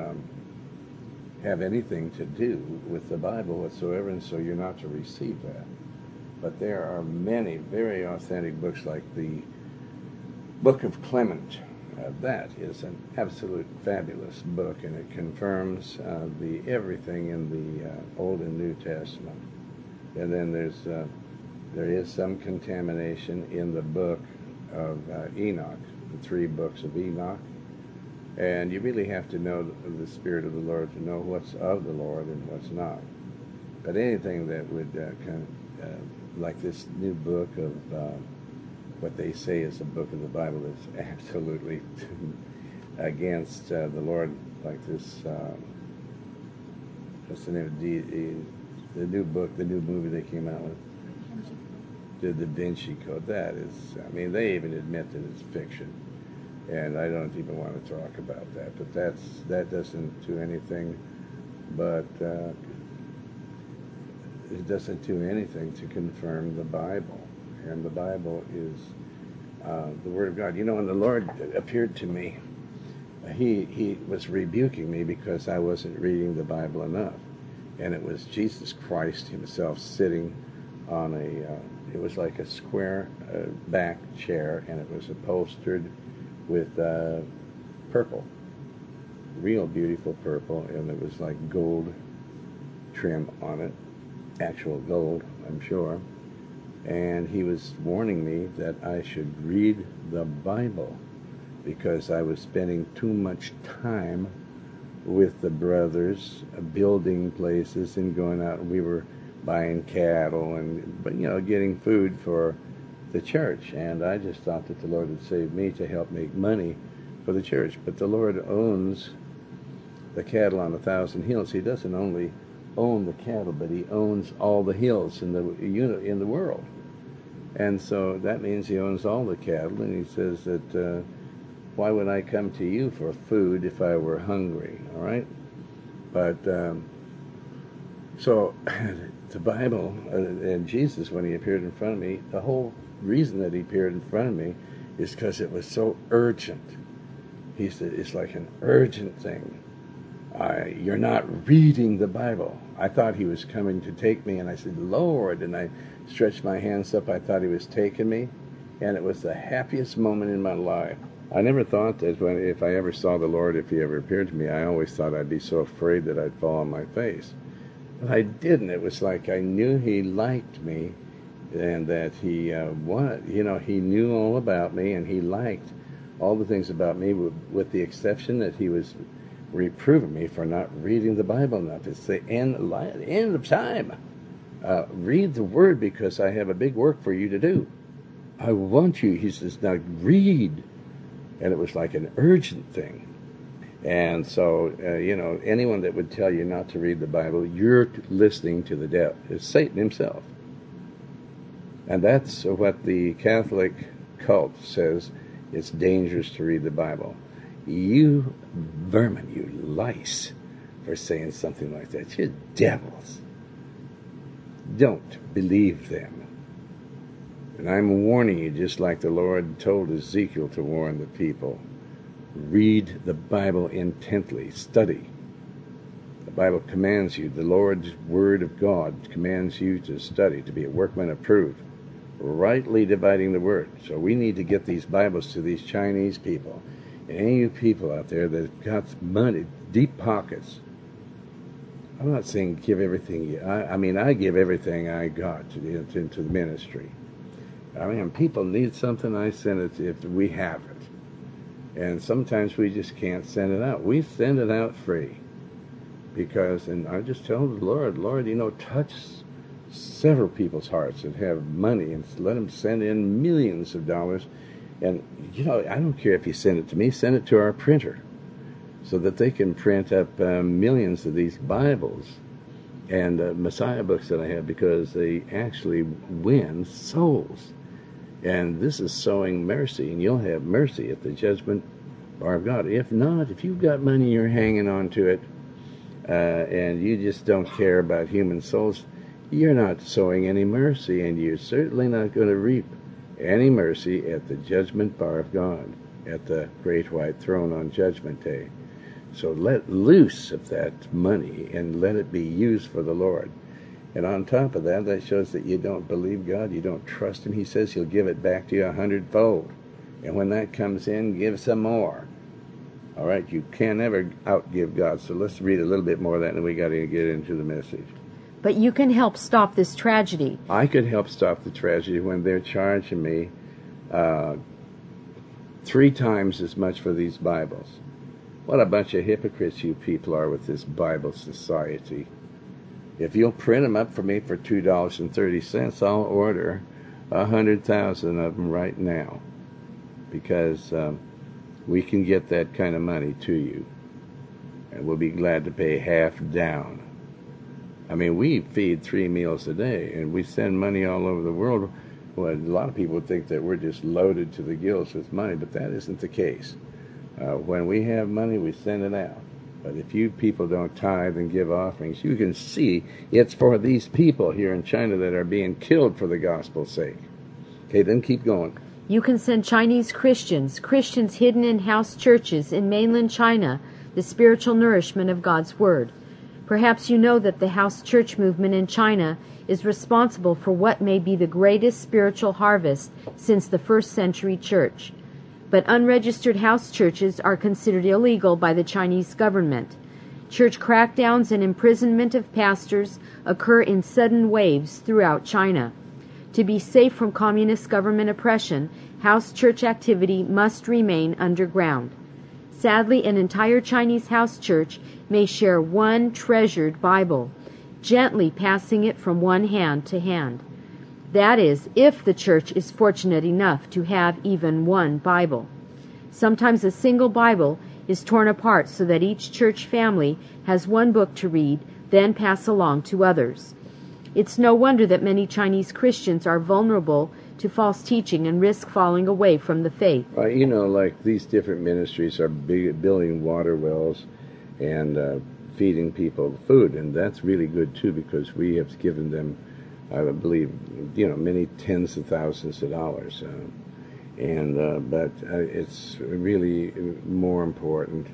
have anything to do with the Bible whatsoever, and so you're not to receive that. But there are many very authentic books, like the Book of Clement. That is an absolute fabulous book, and it confirms everything in the Old and New Testament. And then there is some contamination in the book of Enoch, the 3 books of Enoch. And you really have to know the Spirit of the Lord to know what's of the Lord and what's not. But anything that would like this new book of what they say is a book of the Bible is absolutely against the Lord, like this, what's the name of the new book, the new movie they came out with? The Da Vinci Code. That is, I mean, they even admit that it's fiction. And I don't even want to talk about that. But that doesn't do anything but it doesn't do anything to confirm the Bible. And the Bible is the Word of God. You know, when the Lord appeared to me, he was rebuking me because I wasn't reading the Bible enough. And it was Jesus Christ himself sitting on it was like a square back chair, and it was upholstered with purple, real beautiful purple, and it was like gold trim on it, actual gold, I'm sure. And he was warning me that I should read the Bible because I was spending too much time with the brothers, building places and going out. We were buying cattle and getting food for the church. And I just thought that the Lord had saved me to help make money for the church. But the Lord owns the cattle on 1,000 hills. He doesn't only own the cattle, but he owns all the hills in the world. And so that means he owns all the cattle, and he says that why would I come to you for food if I were hungry, all right? But so the Bible and Jesus, when he appeared in front of me, the whole reason that he appeared in front of me is because it was so urgent. He said, it's like an urgent thing. You're not reading the Bible. I thought he was coming to take me, and I said, Lord, and I stretched my hands up. I thought he was taking me, and it was the happiest moment in my life. I never thought that if I ever saw the Lord, if he ever appeared to me, I always thought I'd be so afraid that I'd fall on my face. But I didn't. It was like I knew he liked me, and that he he knew all about me, and he liked all the things about me, with the exception that he was reproving me for not reading the Bible enough. It's the end of time. Read the Word, because I have a big work for you to do. I want you, he says, now read. And it was like an urgent thing. And so, anyone that would tell you not to read the Bible, you're listening to the devil. It's Satan himself. And that's what the Catholic cult says. It's dangerous to read the Bible. You vermin, you lice, for saying something like that. You're devils. Don't believe them. And I'm warning you, just like the Lord told Ezekiel to warn the people. Read the Bible intently. Study. The Bible commands you, the Lord's Word of God commands you to study, to be a workman approved, rightly dividing the Word. So we need to get these Bibles to these Chinese people. And any of you people out there that got money, deep pockets, I'm not saying give everything. I give everything I got into the ministry. I mean, people need something, I send it if we have it. And sometimes we just can't send it out. We send it out free. Because, and I just tell the Lord, touch several people's hearts that have money and let them send in millions of dollars. And, I don't care if you send it to me, send it to our printer so that they can print up millions of these Bibles and Messiah books that I have, because they actually win souls. And this is sowing mercy, and you'll have mercy at the judgment bar of God. If not, if you've got money, you're hanging on to it, and you just don't care about human souls, you're not sowing any mercy, and you're certainly not going to reap any mercy at the judgment bar of God, at the great white throne on Judgment Day. So let loose of that money and let it be used for the Lord. And on top of that, that shows that you don't believe God, you don't trust Him. He says He'll give it back to you 100-fold. And when that comes in, give some more. All right, you can't ever outgive God. So let's read a little bit more of that, and we got to get into the message. But you can help stop this tragedy. I could help stop the tragedy when they're charging me 3 times as much for these Bibles. What a bunch of hypocrites you people are with this Bible society. If you'll print them up for me for $2.30, I'll order 100,000 of them right now, because we can get that kind of money to you, and we'll be glad to pay half down. I mean, we feed 3 meals a day, and we send money all over the world. Well, a lot of people think that we're just loaded to the gills with money, but that isn't the case. When we have money, we send it out. But if you people don't tithe and give offerings, you can see it's for these people here in China that are being killed for the gospel's sake. Okay, then keep going. You can send Chinese Christians hidden in house churches in mainland China, the spiritual nourishment of God's Word. Perhaps you know that the house church movement in China is responsible for what may be the greatest spiritual harvest since the first century church. But unregistered house churches are considered illegal by the Chinese government. Church crackdowns and imprisonment of pastors occur in sudden waves throughout China. To be safe from communist government oppression, house church activity must remain underground. Sadly, an entire Chinese house church may share one treasured Bible, gently passing it from one hand to hand. That is, if the church is fortunate enough to have even one Bible. Sometimes a single Bible is torn apart so that each church family has one book to read, then pass along to others. It's no wonder that many Chinese Christians are vulnerable to false teaching and risk falling away from the faith. Like these different ministries are building water wells and feeding people food, and that's really good too, because we have given them, I believe, many tens of thousands of dollars. But it's really more important,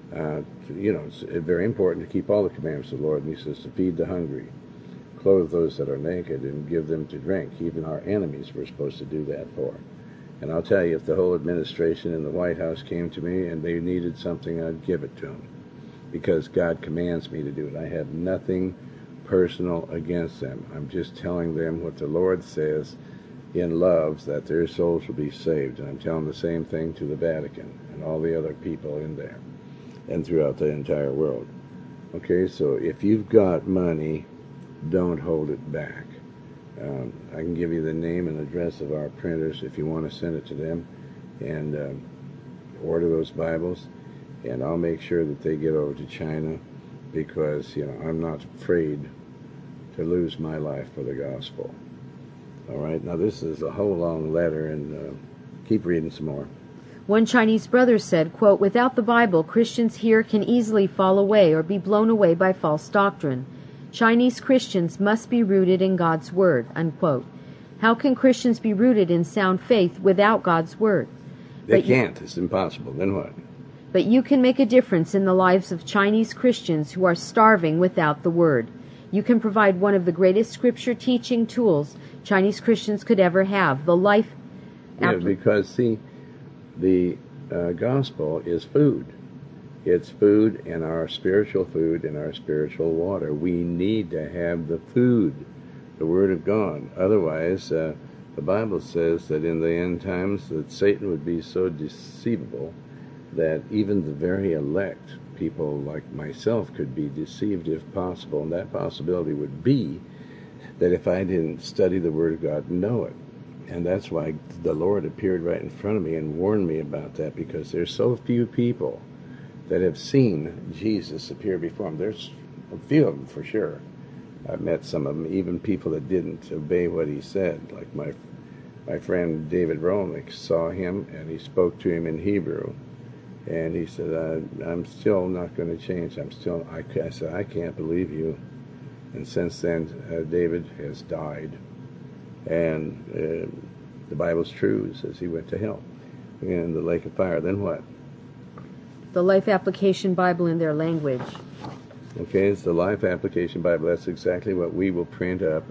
it's very important to keep all the commandments of the Lord. And He says to feed the hungry, clothe those that are naked, and give them to drink. Even our enemies we're supposed to do that for. And I'll tell you, if the whole administration in the White House came to me and they needed something, I'd give it to them, because God commands me to do it. I have nothing personal against them. I'm just telling them what the Lord says in love, that their souls will be saved. And I'm telling the same thing to the Vatican and all the other people in there and throughout the entire world. Okay, so if you've got money, don't hold it back. I can give you the name and address of our printers if you want to send it to them, and order those Bibles, and I'll make sure that they get over to China, because I'm not afraid to lose my life for the gospel. All right, now this is a whole long letter, and keep reading some more. One Chinese brother said, quote, "Without the Bible, Christians here can easily fall away or be blown away by false doctrine. Chinese Christians must be rooted in God's Word," unquote. How can Christians be rooted in sound faith without God's Word? They can't. It's impossible. Then what? But you can make a difference in the lives of Chinese Christians who are starving without the Word. You can provide one of the greatest Scripture teaching tools Chinese Christians could ever have, the life... because, see, the gospel is food. It's food, and our spiritual food and our spiritual water. We need to have the food, the Word of God. Otherwise, the Bible says that in the end times that Satan would be so deceivable that even the very elect, people like myself, could be deceived if possible. And that possibility would be that if I didn't study the Word of God and know it. And that's why the Lord appeared right in front of me and warned me about that, because there's so few people that have seen Jesus appear before them. There's a few of them for sure. I've met some of them, even people that didn't obey what he said. Like my friend David Rolnick saw him, and he spoke to him in Hebrew. And he said, I'm still not going to change. I said, I can't believe you. And since then, David has died. And the Bible's true. It says he went to hell in the lake of fire. Then what? The Life Application Bible in their language. Okay, it's the Life Application Bible. That's exactly what we will print up.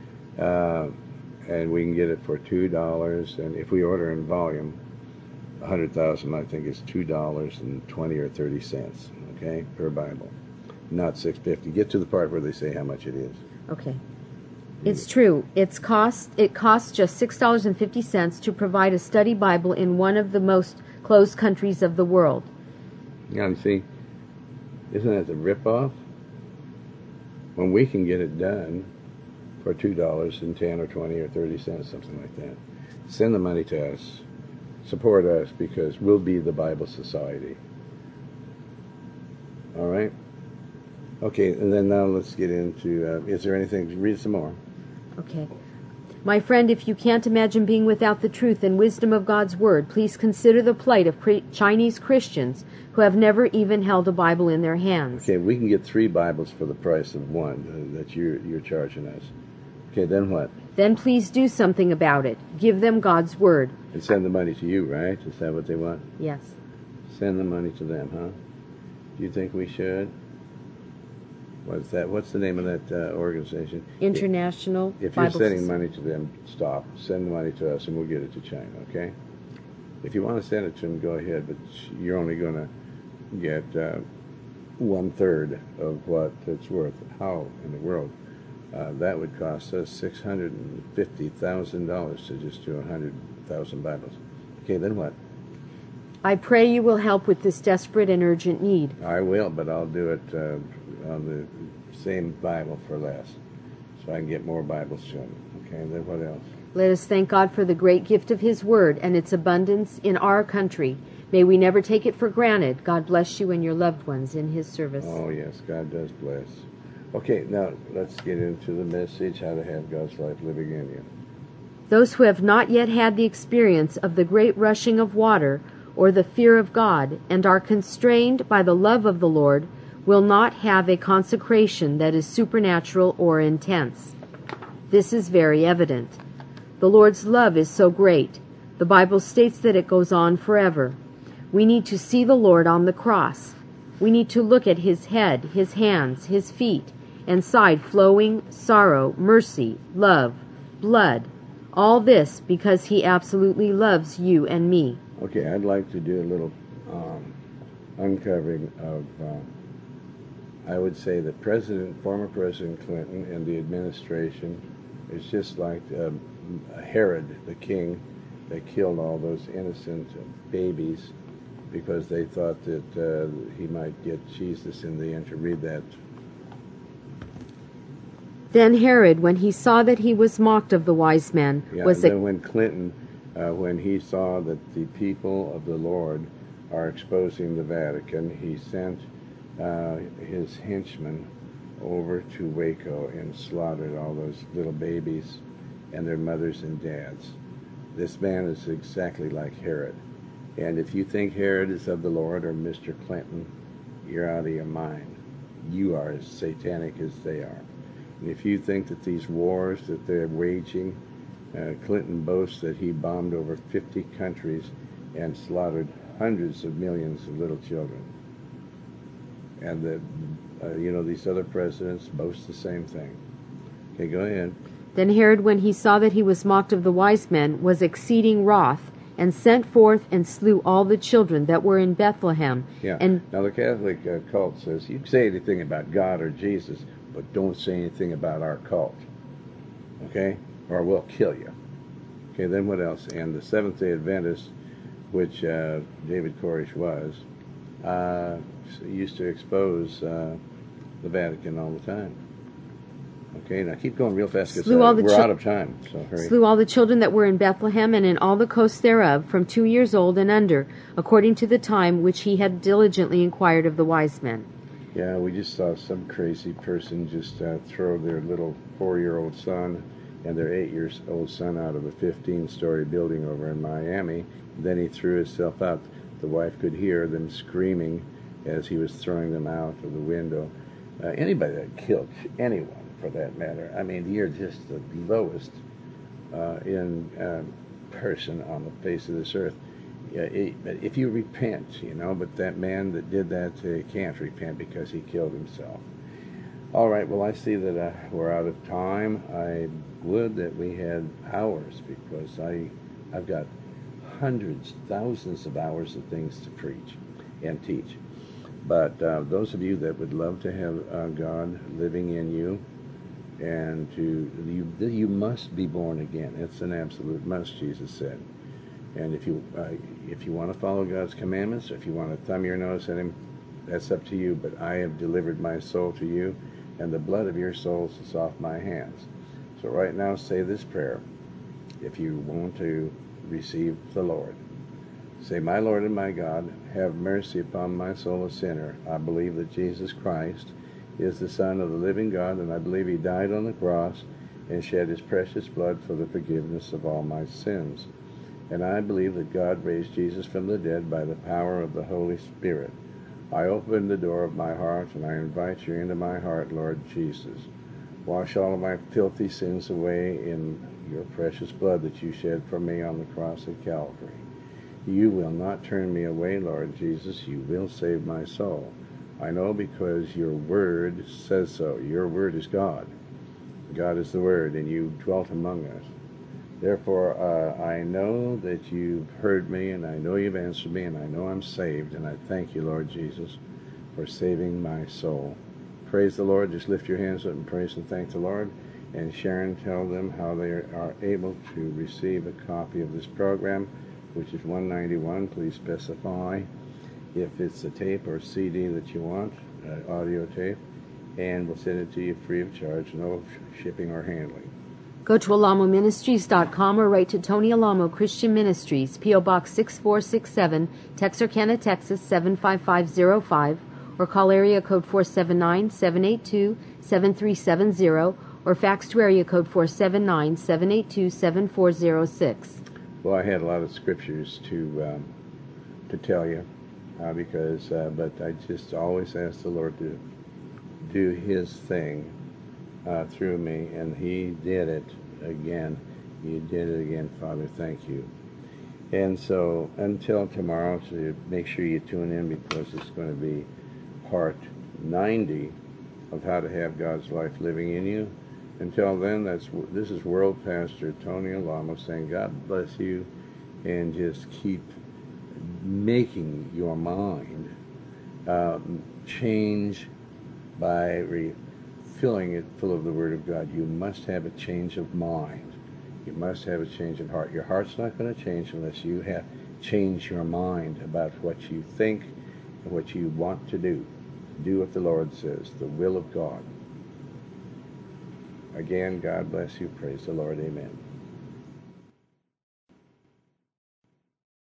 And we can get it for $2. And if we order in volume, 100,000, I think, is $2.20 or 30 cents, okay, per Bible. Not $6.50. Get to the part where they say how much it is. Okay. It's true. It costs just $6.50 to provide a study Bible in one of the most closed countries of the world. Yeah, and see, isn't that the ripoff? When we can get it done for $2.10 or 20 or 30 cents, something like that. Send the money to us. Support us, because we'll be the Bible Society. All right? Okay, and then now let's get into, is there anything, read some more. Okay. My friend, if you can't imagine being without the truth and wisdom of God's Word, please consider the plight of Chinese Christians who have never even held a Bible in their hands. Okay, we can get 3 Bibles for the price of one that you're charging us. Okay, then what? Then please do something about it. Give them God's Word. And send the money to you, right? Is that what they want? Yes. Send the money to them, huh? Do you think we should? What's that? What's the name of that organization? International If you're Bible sending Society. money to them, stop. Send the money to us, and we'll get it to China, okay? If you want to send it to them, go ahead, but you're only going to get 1/3 of what it's worth. How in the world? That would cost us $650,000 to just do 100,000 Bibles. Okay, then what? I pray you will help with this desperate and urgent need. I will, but I'll do it on the same Bible for less, so I can get more Bibles to them. Okay, then what else? Let us thank God for the great gift of His Word and its abundance in our country. May we never take it for granted. God bless you and your loved ones in His service. Oh, yes, God does bless. Okay, now let's get into the message, how to have God's life living in you. Those who have not yet had the experience of the great rushing of water or the fear of God and are constrained by the love of the Lord will not have a consecration that is supernatural or intense. This is very evident. The Lord's love is so great. The Bible states that it goes on forever. We need to see the Lord on the cross. We need to look at His head, His hands, His feet, and side flowing sorrow, mercy, love, blood. All this because He absolutely loves you and me. Okay, I'd like to do a little uncovering of, I would say that former President Clinton and the administration is just like Herod, the king, that killed all those innocent babies because they thought that he might get Jesus in the end. To read that. Then Herod, when he saw that he was mocked of the wise men, was then when Clinton, when he saw that the people of the Lord are exposing the Vatican, he sent his henchmen over to Waco and slaughtered all those little babies and their mothers and dads. This man is exactly like Herod. And if you think Herod is of the Lord or Mr. Clinton, you're out of your mind. You are as satanic as they are. And if you think that these wars that they're waging, Clinton boasts that he bombed over 50 countries and slaughtered hundreds of millions of little children. And that, these other presidents boast the same thing. Okay, go ahead. Then Herod, when he saw that he was mocked of the wise men, was exceeding wroth, and sent forth and slew all the children that were in Bethlehem. Yeah. And now the Catholic cult says, you can say anything about God or Jesus, but don't say anything about our cult. Okay? Or we'll kill you. Okay, then what else? And the Seventh-day Adventists which David Koresh was, used to expose the Vatican all the time. Okay, now keep going real fast because we're out of time, so hurry. Slew all the children that were in Bethlehem and in all the coasts thereof, from 2 years old and under, according to the time which he had diligently inquired of the wise men. Yeah, we just saw some crazy person just throw their little 4-year-old son and their 8-year-old son out of a 15-story building over in Miami. Then he threw himself out. The wife could hear them screaming as he was throwing them out of the window. Anybody that killed anyone, for that matter, I mean, you're just the lowest person on the face of this earth. If you repent, but that man that did that can't repent because he killed himself. All right, well, I see that we're out of time. I would that we had hours, because I've got hundreds, thousands of hours of things to preach and teach. But those of you that would love to have God living in you, and you must be born again. It's an absolute must, Jesus said. And if you want to follow God's commandments, or if you want to thumb your nose at him, that's up to you. But I have delivered my soul to you, and the blood of your souls is off my hands. So right now, say this prayer. If you want to receive the Lord, say, "My Lord and my God, have mercy upon my soul, a sinner. I believe that Jesus Christ is the Son of the living God, and I believe he died on the cross and shed his precious blood for the forgiveness of all my sins. And I believe that God raised Jesus from the dead by the power of the Holy Spirit. I open the door of my heart, and I invite you into my heart, Lord Jesus. Wash all of my filthy sins away in your precious blood that you shed for me on the cross of Calvary. You will not turn me away, Lord Jesus. You will save my soul. I know because your word says so. Your word is God. God is the word, and you dwelt among us. Therefore, I know that you've heard me, and I know you've answered me, and I know I'm saved, and I thank you, Lord Jesus, for saving my soul." Praise the Lord. Just lift your hands up and praise and thank the Lord. And Sharon, tell them how they are able to receive a copy of this program, which is $191. Please specify if it's a tape or CD that you want, audio tape, and we'll send it to you free of charge, no shipping or handling. Go to alamoministries.com or write to Tony Alamo Christian Ministries, P.O. Box 6467, Texarkana, Texas 75505, or call area code 479-782-7370, or fax to area code 479-782-7406. Well, I had a lot of scriptures to tell you, but I just always ask the Lord to do his thing through me, and he did it again. You did it again, Father. Thank you. And so until tomorrow, so make sure you tune in, because it's going to be part 90 of how to have God's life living in you. Until then, this is World Pastor Tony Alamo saying God bless you, and just keep making your mind change by filling it full of the Word of God. You must have a change of mind. You must have a change of heart. Your heart's not going to change unless you have changed your mind about what you think and what you want to do. Do what the Lord says, the will of God. Again, God bless you. Praise the Lord. Amen.